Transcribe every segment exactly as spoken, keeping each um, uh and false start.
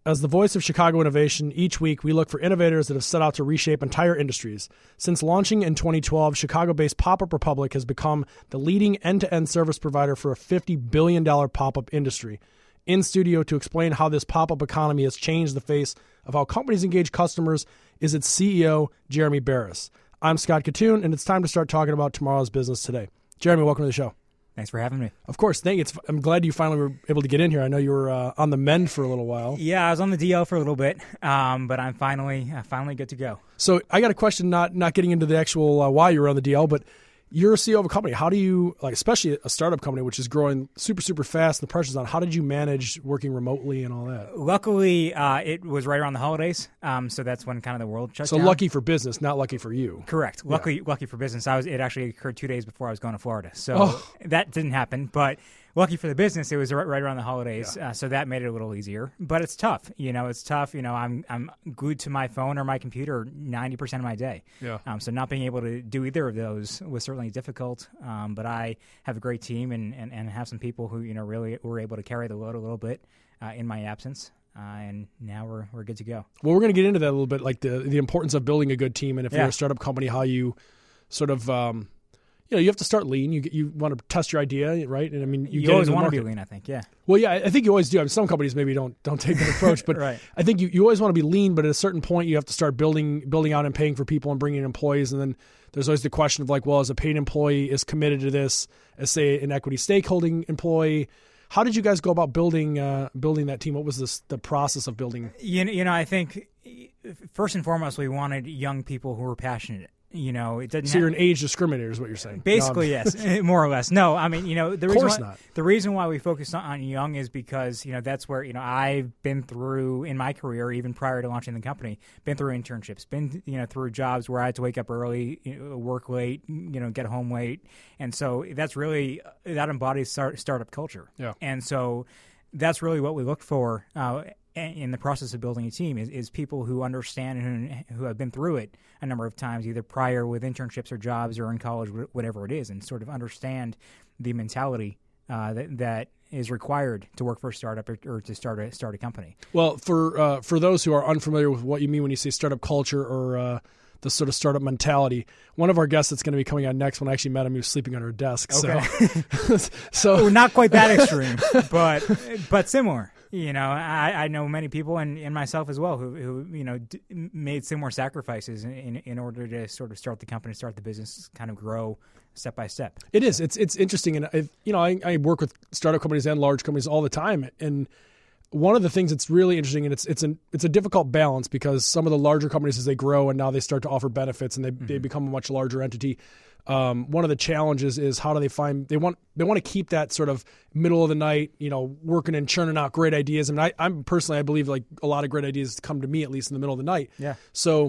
As the voice of Chicago innovation, each week we look for innovators that have set out to reshape entire industries. Since launching in twenty twelve, Chicago-based Pop-Up Republic has become the leading end-to-end service provider for a fifty billion dollars pop-up industry. In studio to explain how this pop-up economy has changed the face of how companies engage customers is its C E O, Jeremy Barris. I'm Scott Katoon, and it's time to start talking about tomorrow's business today. Jeremy, welcome to the show. Thanks for having me. Of course. Thank you. It's, I'm glad you finally were able to get in here. I know you were uh, on the mend for a little while. Yeah, I was on the D L for a little bit, um, but I'm finally uh, finally good to go. So I got a question, not not getting into the actual uh, why you were on the D L, but you're a C E O of a company. How do you, like, especially a startup company, which is growing super, super fast, the pressure's on, how did you manage working remotely and all that? Luckily, uh, it was right around the holidays, um, so that's when kind of the world shut so down. So lucky for business, not lucky for you. Correct. Luckily, yeah. lucky for business. I was. It actually occurred two days before I was going to Florida, so oh. that didn't happen, but lucky for the business, it was right, right around the holidays, yeah. uh, so that made it a little easier. But it's tough, you know. It's tough, you know. I'm I'm glued to my phone or my computer ninety percent of my day. Yeah. Um, so not being able to do either of those was certainly difficult. Um, but I have a great team and, and, and have some people who you know really were able to carry the load a little bit uh, in my absence. Uh, and now we're we're good to go. Well, we're going to get into that a little bit, like the the importance of building a good team, and if yeah. you're a startup company, how you sort of. Um, You know, you have to start lean. You you want to test your idea, right? And I mean, you, you get always want to be lean, I think. Yeah. Well, yeah, I think you always do. I mean, some companies maybe don't don't take that approach, but right. I think you, you always want to be lean. But at a certain point, you have to start building building out and paying for people and bringing in employees. And then there's always the question of like, well, as a paid employee is committed to this, as say an equity stakeholding employee. How did you guys go about building uh, building that team? What was this the process of building? You know, you know, I think first and foremost, we wanted young people who were passionate. You know, it doesn't. So you're an age discriminator, is what you're saying? Basically, no, yes, more or less. No, I mean, you know, the of reason course why, not. the reason why we focus on, on young is because you know that's where you know I've been through in my career, even prior to launching the company, been through internships, been you know through jobs where I had to wake up early, you know, work late, you know, get home late, and so that's really that embodies start, startup culture. Yeah, and so that's really what we look for. Uh, in the process of building a team is, is people who understand and who, who have been through it a number of times, either prior with internships or jobs or in college, whatever it is, and sort of understand the mentality uh, that, that is required to work for a startup or, or to start a start a company. Well, for uh, for those who are unfamiliar with what you mean when you say startup culture or uh, the sort of startup mentality, one of our guests that's going to be coming on next, when I actually met him, he was sleeping on her desk. Okay. So, so well, not quite that extreme, but but similar. You know, I, I know many people and, and myself as well who, who you know, d- made similar sacrifices in, in order to sort of start the company, start the business, kind of grow step by step. It is. It's it's interesting. And, I, you know, I, I work with startup companies and large companies all the time. And one of the things that's really interesting, and it's it's an it's a difficult balance because some of the larger companies, as they grow and now they start to offer benefits and they, mm-hmm. they become a much larger entity. Um, one of the challenges is how do they find they want they want to keep that sort of middle of the night, you know, working and churning out great ideas. I mean, I, I'm personally I believe like a lot of great ideas come to me at least in the middle of the night. Yeah. So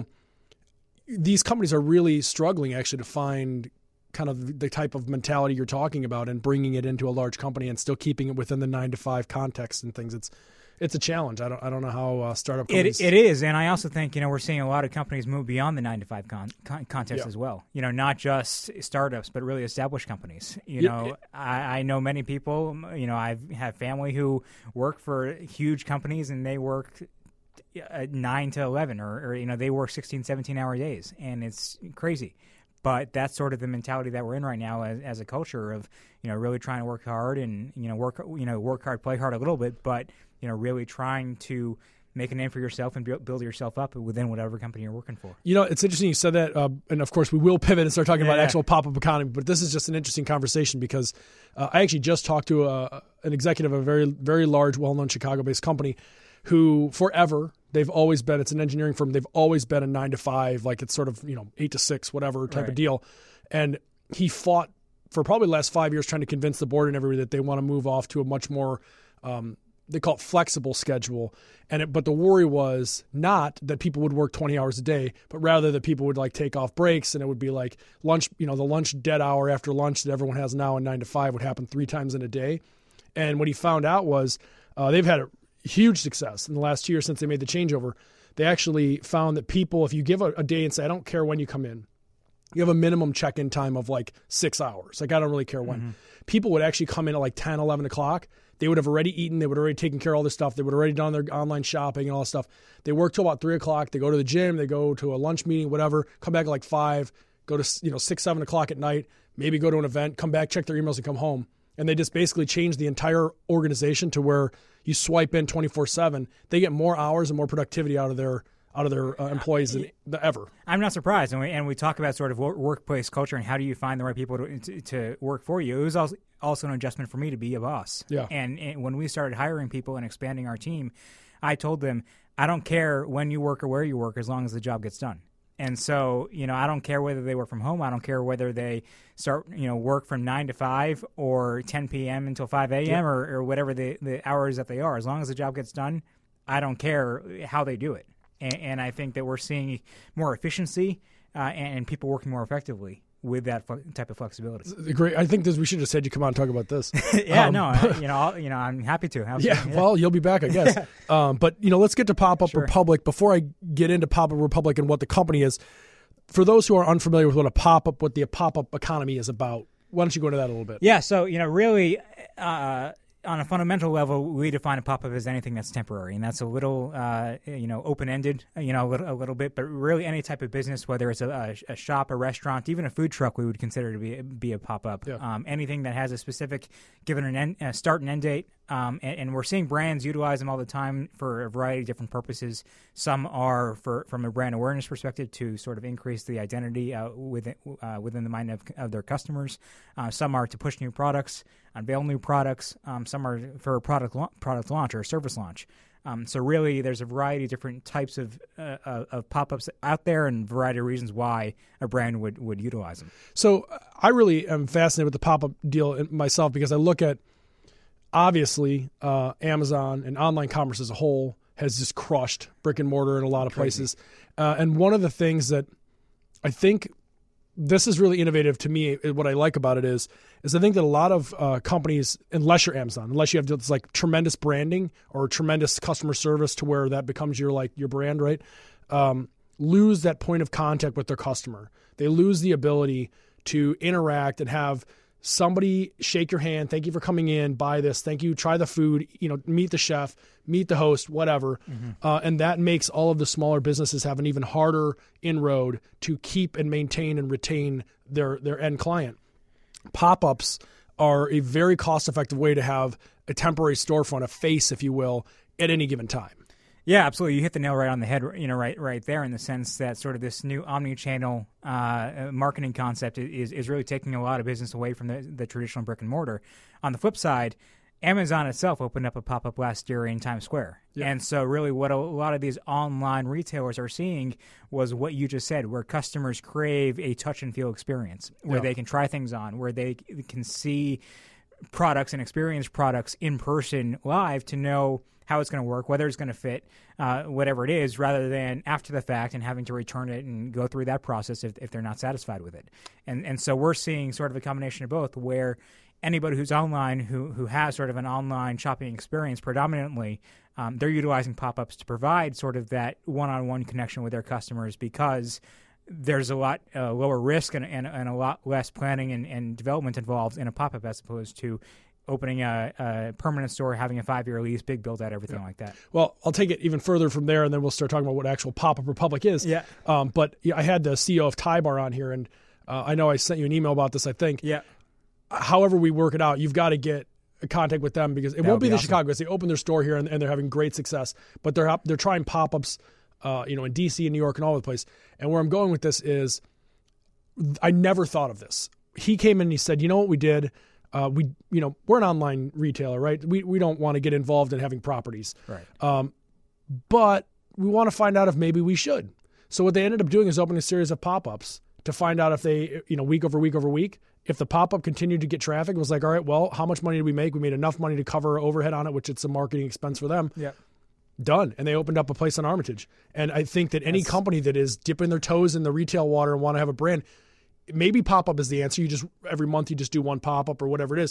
these companies are really struggling actually to find kind of the type of mentality you're talking about and bringing it into a large company and still keeping it within the nine to five context and things. It's It's a challenge. I don't. I don't know how uh, startup companies. It, it is, and I also think you know we're seeing a lot of companies move beyond the nine to five con, con, context yeah. as well. You know, not just startups, but really established companies. You yeah, know, it, I, I know many people. You know, I have family who work for huge companies, and they work at nine to eleven, or, or you know, they work sixteen, seventeen hour days, and it's crazy. But that's sort of the mentality that we're in right now as, as a culture of, you know, really trying to work hard and, you know, work, you know, work hard, play hard a little bit, but, you know, really trying to make a name for yourself and build yourself up within whatever company you're working for. You know, it's interesting you said that. Uh, and of course, we will pivot and start talking yeah. about actual pop-up economy. But this is just an interesting conversation because uh, I actually just talked to a, an executive of a very, very large, well-known Chicago-based company who forever, they've always been, it's an engineering firm, they've always been a nine to five, like it's sort of, you know, eight to six, whatever type right. of deal. And he fought for probably the last five years trying to convince the board and everybody that they want to move off to a much more, um, they call it flexible schedule. And it, but the worry was not that people would work twenty hours a day, but rather that people would like take off breaks and it would be like lunch, you know, the lunch dead hour after lunch that everyone has now in nine to five would happen three times in a day. And what he found out was uh, they've had a huge success in the last two years since they made the changeover. They actually found that people, if you give a, a day and say, I don't care when you come in, you have a minimum check-in time of like six hours. Like I don't really care when. Mm-hmm. People would actually come in at like ten, eleven o'clock. They would have already eaten. They would have already taken care of all this stuff. They would have already done their online shopping and all this stuff. They work till about three o'clock. They go to the gym. They go to a lunch meeting, whatever. Come back at like five. Go to you know six, seven o'clock at night. Maybe go to an event. Come back, check their emails, and come home. And they just basically change the entire organization to where you swipe in twenty-four seven. They get more hours and more productivity out of their out of their uh, employees than ever. I'm not surprised. And we, and we talk about sort of workplace culture and how do you find the right people to, to, to work for you. It was also, also an adjustment for me to be a boss. Yeah. And, and when we started hiring people and expanding our team, I told them, I don't care when you work or where you work as long as the job gets done. And so, you know, I don't care whether they work from home. I don't care whether they start, you know, work from nine to five or ten p.m. until five a.m. Yeah. or, or whatever the, the hours that they are. As long as the job gets done, I don't care how they do it. And, and I think that we're seeing more efficiency uh, and, and people working more effectively with that fl- type of flexibility. Great. I think this, we should have said you come on and talk about this. yeah, um, no, I, you know, I'll, you know, I'm happy to. Yeah, yeah, well, you'll be back, I guess. um, but you know, let's get to Pop-Up sure. Republic. Before I get into Pop-Up Republic and what the company is, for those who are unfamiliar with what a pop-up, what the pop-up economy is about, why don't you go into that a little bit? Yeah. So you know, really. Uh, On a fundamental level, we define a pop-up as anything that's temporary, and that's a little, uh, you know, open-ended, you know, a little, a little bit. But really, any type of business, whether it's a, a shop, a restaurant, even a food truck, we would consider to be be a pop-up. Yeah. Um, anything that has a specific, given an end, a start and end date, um, and, and we're seeing brands utilize them all the time for a variety of different purposes. Some are for from a brand awareness perspective to sort of increase the identity uh, within uh, within the mind of, of their customers. Uh, some are to push new products, unveil new products. Um, some are for a product la- product launch or a service launch. Um, so really, there's a variety of different types of uh, of pop-ups out there, and a variety of reasons why a brand would, would utilize them. So I really am fascinated with the pop-up deal myself because I look at, obviously, uh, Amazon and online commerce as a whole has just crushed brick and mortar in a lot of Crazy. places. Uh, and one of the things that I think this is really innovative to me, what I like about it is, is I think that a lot of uh, companies, unless you're Amazon, unless you have this like tremendous branding or tremendous customer service to where that becomes your like your brand, right? Um, lose that point of contact with their customer. They lose the ability to interact and have somebody shake your hand. Thank you for coming in. Buy this. Thank you. Try the food. You know, meet the chef, meet the host, whatever. Mm-hmm. Uh, and that makes all of the smaller businesses have an even harder inroad to keep and maintain and retain their their end client. Pop-ups are a very cost-effective way to have a temporary storefront, a face, if you will, at any given time. Yeah, absolutely. You hit the nail right on the head, you know, right, right there, in the sense that sort of this new omni-channel uh, marketing concept is is really taking a lot of business away from the, the traditional brick and mortar. On the flip side, Amazon itself opened up a pop-up last year in Times Square. Yeah. And so really what a lot of these online retailers are seeing was what you just said, where customers crave a touch and feel experience, where yeah. they can try things on, where they can see products and experience products in person live to know how it's going to work, whether it's going to fit, uh, whatever it is, rather than after the fact and having to return it and go through that process if, if they're not satisfied with it. And and so we're seeing sort of a combination of both, where anybody who's online, who who has sort of an online shopping experience predominantly, um, they're utilizing pop-ups to provide sort of that one-on-one connection with their customers, because there's a lot uh, lower risk and, and, and a lot less planning and, and development involved in a pop-up as opposed to opening a, a permanent store, having a five-year lease, big build-out, everything yeah. like that. Well, I'll take it even further from there, and then we'll start talking about what actual Pop-Up Republic is. Yeah. Um, but yeah, I had the C E O of Thai Bar on here, and uh, I know I sent you an email about this, I think. Yeah. However we work it out, you've got to get a contact with them, because it that won't be, be the awesome. Chicago. They open their store here, and, and they're having great success. But they're they're trying pop-ups, uh, you know, in D C and New York and all over the place. And where I'm going with this is, I never thought of this. He came in and he said, you know what we did? Uh, we, you know, we're an online retailer, right? We we don't want to get involved in having properties, right? Um, but we want to find out if maybe we should. So what they ended up doing is opening a series of pop-ups to find out if they, you know, week over week over week, if the pop-up continued to get traffic, it was like, all right, well, how much money did we make? We made enough money to cover overhead on it, which it's a marketing expense for them. Yeah. Done. And they opened up a place on Armitage. And I think that any That's... company that is dipping their toes in the retail water and want to have a brand, maybe pop-up is the answer. You just, every month you just do one pop-up or whatever it is.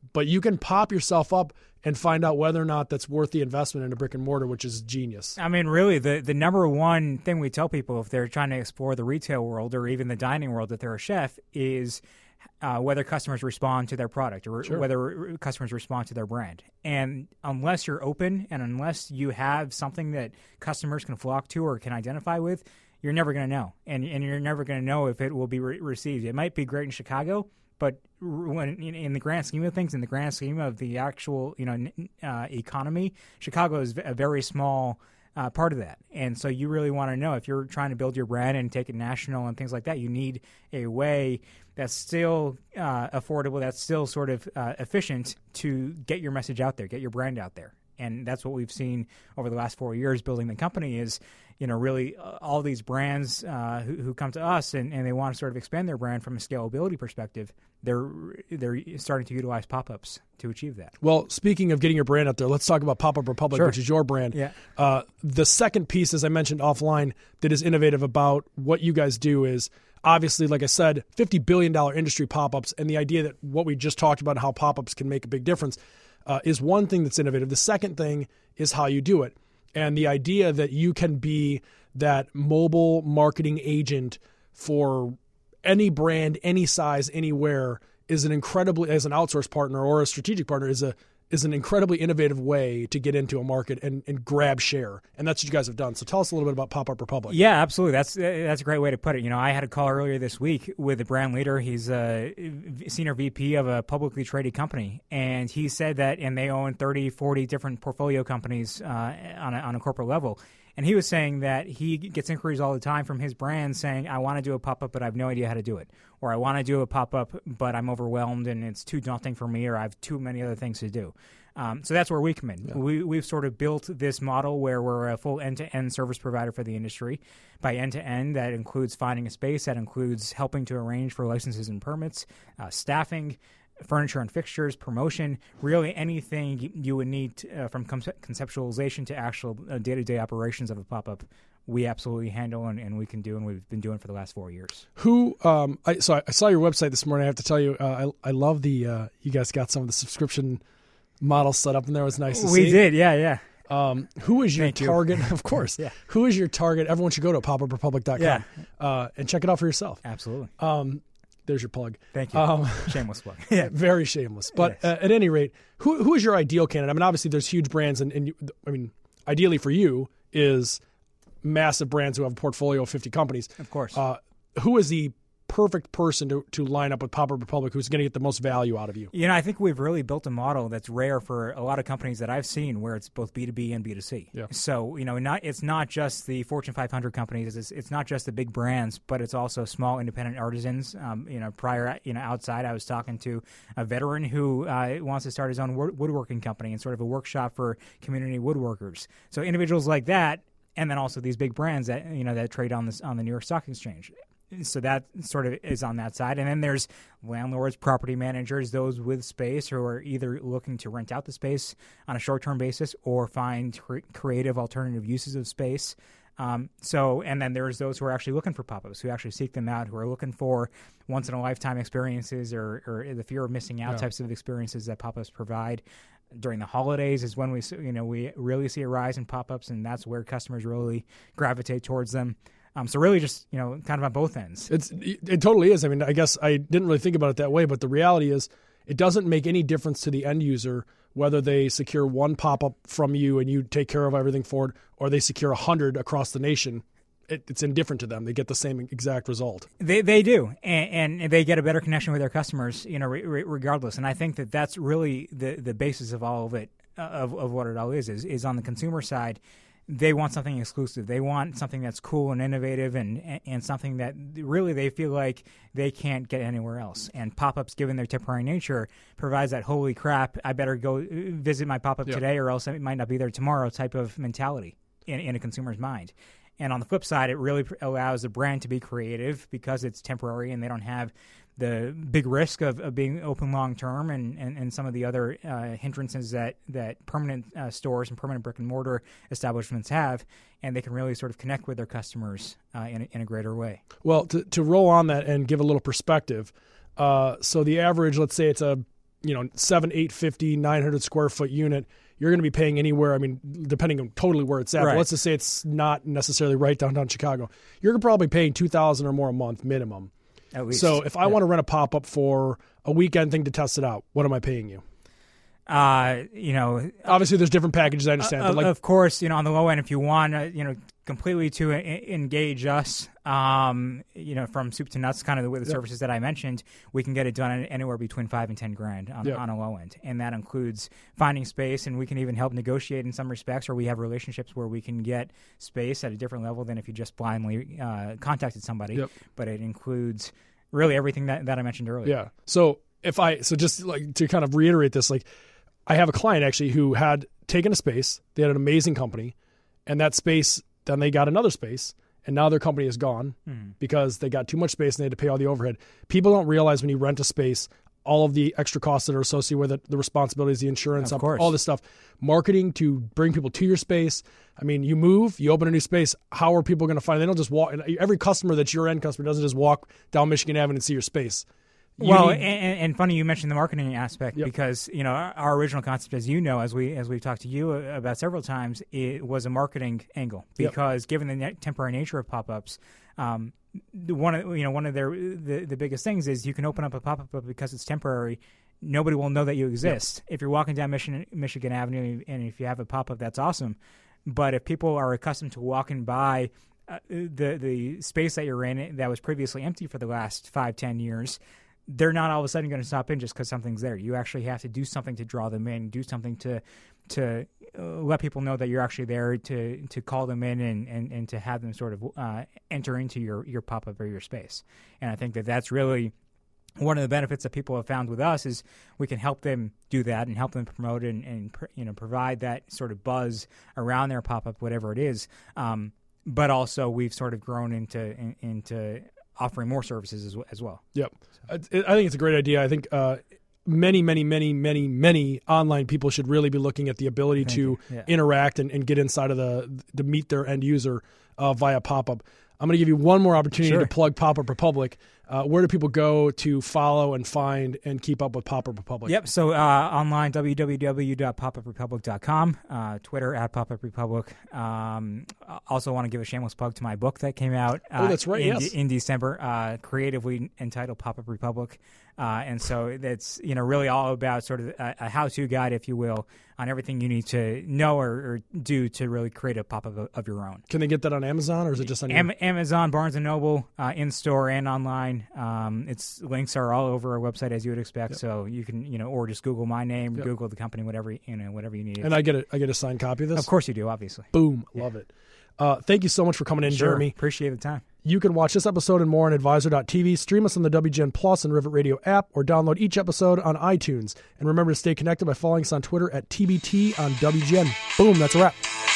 but you can pop yourself up and find out whether or not that's worth the investment in a brick and mortar, which is genius. I mean, really, the, the number one thing we tell people if they're trying to explore the retail world or even the dining world that they're a chef is uh, whether customers respond to their product or Sure. whether customers respond to their brand. And unless you're open and unless you have something that customers can flock to or can identify with, you're never going to know. And, and you're never going to know if it will be re- received. It might be great in Chicago, but when in the grand scheme of things, in the grand scheme of the actual, you know, uh, economy, Chicago is a very small uh, part of that. And so you really want to know if you're trying to build your brand and take it national and things like that, you need a way that's still uh, affordable, that's still sort of uh, efficient to get your message out there, get your brand out there. And that's what we've seen over the last four years building the company is, you know, really uh, all these brands uh, who, who come to us and, and they want to sort of expand their brand from a scalability perspective, they're they're starting to utilize pop-ups to achieve that. Well, speaking of getting your brand out there, let's talk about Pop-Up Republic, Sure. which is your brand. Yeah. Uh, the second piece, as I mentioned offline, that is innovative about what you guys do is obviously, like I said, fifty billion dollars industry pop-ups, and the idea that what we just talked about, how pop-ups can make a big difference, uh, is one thing that's innovative. The second thing is how you do it. And the idea that you can be that mobile marketing agent for any brand, any size, anywhere is an incredibly, as an outsource partner or a strategic partner, is a is an incredibly innovative way to get into a market and, and grab share. And that's what you guys have done. So tell us a little bit about Pop-Up Republic. Yeah, absolutely. That's that's a great way to put it. You know, I had a call earlier this week with a brand leader. He's a senior V P of a publicly traded company. And he said that, and they own thirty, forty different portfolio companies uh, on, a, on a corporate level. And he was saying that he gets inquiries all the time from his brand saying, I want to do a pop-up, but I have no idea how to do it. Or I want to do a pop-up, but I'm overwhelmed and it's too daunting for me, or I have too many other things to do. Um, so that's where we come in. Yeah. We, we've sort of built this model where we're a full end-to-end service provider for the industry. By end-to-end, that includes finding a space, that includes helping to arrange for licenses and permits, uh, staffing, furniture and fixtures, promotion, really anything you would need to, uh, from conceptualization to actual uh, day-to-day operations of a pop-up, we absolutely handle and, and we can do, and we've been doing for the last four years. Who, um, I, so I saw your website this morning. I have to tell you, uh, I, I love the, uh, you guys got some of the subscription models set up in there. It was nice to we see. We did, yeah, yeah. Um, who is your Thank target? You. Of course. Yeah. Who is your target? Everyone should go to pop up republic dot com yeah. uh, and check it out for yourself. Absolutely. Um, there's your plug. Thank you. Um, shameless plug. Yeah, very shameless. But yes. uh, at any rate, who who is your ideal candidate? I mean, obviously, there's huge brands, and, and you, I mean, ideally for you is massive brands who have a portfolio of fifty companies. Of course. Uh, who is the perfect person to, to line up with Pop-Up Republic, who's going to get the most value out of you? You know, I think we've really built a model that's rare for a lot of companies that I've seen, where it's both B two B and B two C. Yeah. So, you know, not it's not just the Fortune five hundred companies, it's, it's not just the big brands, but it's also small independent artisans. Um, you know, prior, you know, outside, I was talking to a veteran who uh, wants to start his own woodworking company and sort of a workshop for community woodworkers. So individuals like that, and then also these big brands that, you know, that trade on this on the New York Stock Exchange. So that sort of is on that side. And then there's landlords, property managers, those with space who are either looking to rent out the space on a short-term basis or find cre- creative alternative uses of space. Um, so, and then there's those who are actually looking for pop-ups, who actually seek them out, who are looking for once-in-a-lifetime experiences or, or the fear of missing out yeah. types of experiences that pop-ups provide. During the holidays is when we, you know, we really see a rise in pop-ups, and that's where customers really gravitate towards them. Um, so really just, you know, kind of on both ends. It's, it totally is. I mean, I guess I didn't really think about it that way, but the reality is it doesn't make any difference to the end user whether they secure one pop-up from you and you take care of everything for it, or they secure a hundred across the nation. It, it's indifferent to them. They get the same exact result. They they do, and, and they get a better connection with their customers, you know, re, re, regardless. And I think that that's really the, the basis of all of it, of, of what it all is, is, is on the consumer side. They want something exclusive. They want something that's cool and innovative and and something that really they feel like they can't get anywhere else. And pop-ups, given their temporary nature, provides that holy crap, I better go visit my pop-up yep. today or else it might not be there tomorrow type of mentality in, in a consumer's mind. And on the flip side, it really allows the brand to be creative because it's temporary and they don't have the big risk of, of being open long-term and, and, and some of the other uh, hindrances that, that permanent uh, stores and permanent brick-and-mortar establishments have, and they can really sort of connect with their customers uh, in, a, in a greater way. Well, to, to roll on that and give a little perspective, uh, so the average, let's say it's a you know, seven, eight fifty, nine hundred square foot unit, you're going to be paying anywhere. I mean, depending on totally where it's at. Right. But let's just say it's not necessarily right downtown Chicago. You're probably paying two thousand dollars or more a month minimum. At least. So if I yeah. want to rent a pop up for a weekend thing to test it out, what am I paying you? Uh, you know, Obviously, there's different packages. I understand, uh, but like, of course, you know, on the low end, if you want, uh, you know, completely to e- engage us, um, you know, from soup to nuts, kind of the, the Yep. services that I mentioned, we can get it done anywhere between five and ten grand on, Yep. on a low end, and that includes finding space, and we can even help negotiate in some respects, or we have relationships where we can get space at a different level than if you just blindly uh, contacted somebody. Yep. But it includes really everything that, that I mentioned earlier. yeah. So if I so just like to kind of reiterate this, like I have a client actually who had taken a space. They had an amazing company, and that space, then they got another space, and now their company is gone Mm-hmm. because they got too much space and they had to pay all the overhead. People don't realize when you rent a space, all of the extra costs that are associated with it, the responsibilities, the insurance, Of up- course. all this stuff, marketing to bring people to your space. I mean, you move, you open a new space. How are people going to find it? They don't just walk. Every customer that's your end customer doesn't just walk down Michigan Avenue and see your space. You well, need- and, and funny you mentioned the marketing aspect Yep. because you know our, our original concept, as you know, as we as we've talked to you about several times, it was a marketing angle Yep. because given the ne- temporary nature of pop-ups, um, the one of you know one of their the, the biggest things is you can open up a pop-up, but because it's temporary, nobody will know that you exist. If you're walking down Michigan Michigan Avenue and if you have a pop-up, that's awesome. But if people are accustomed to walking by uh, the the space that you're in that was previously empty for the last five, ten years, they're not all of a sudden going to stop in just because something's there. You actually have to do something to draw them in, do something to to uh, let people know that you're actually there, to to call them in and, and, and to have them sort of uh, enter into your, your pop-up or your space. And I think that that's really one of the benefits that people have found with us is we can help them do that and help them promote and, and you know provide that sort of buzz around their pop-up, whatever it is. Um, but also we've sort of grown into in, into offering more services as, as well. Yep. I, I think it's a great idea. I think uh, many, many, many, many, many online people should really be looking at the ability Thank to you. Yeah. interact and, and get inside of the, to meet their end user uh, via pop-up. I'm going to give you one more opportunity Sure. to plug Pop-Up Republic. Uh, where do people go to follow and find and keep up with Pop-Up Republic? Yep. So uh, online, w w w dot pop up republic dot com, uh, Twitter at Pop Up Republic. Um, I also want to give a shameless plug to my book that came out uh, Oh, that's right, in, yes. in December, uh, creatively entitled Pop Up Republic. Uh, and so that's you know really all about sort of a, a how-to guide, if you will, on everything you need to know or, or do to really create a pop-up of, of your own. Can they get that on Amazon or is it just on your... Am- Amazon, Barnes and Noble, uh, in store and online. Um, its links are all over our website, as you would expect. Yep. So you can, you know, or just Google my name, Yep. Google the company, whatever you know, whatever you need. And I get a, I get a signed copy of this? Of course you do, obviously. Boom. Love it. Uh, thank you so much for coming in, Sure. Jeremy. Appreciate the time. You can watch this episode and more on advisor dot t v, stream us on the W G N Plus and Rivet Radio app, or download each episode on iTunes. And remember to stay connected by following us on Twitter at T B T on W G N. Boom, that's a wrap.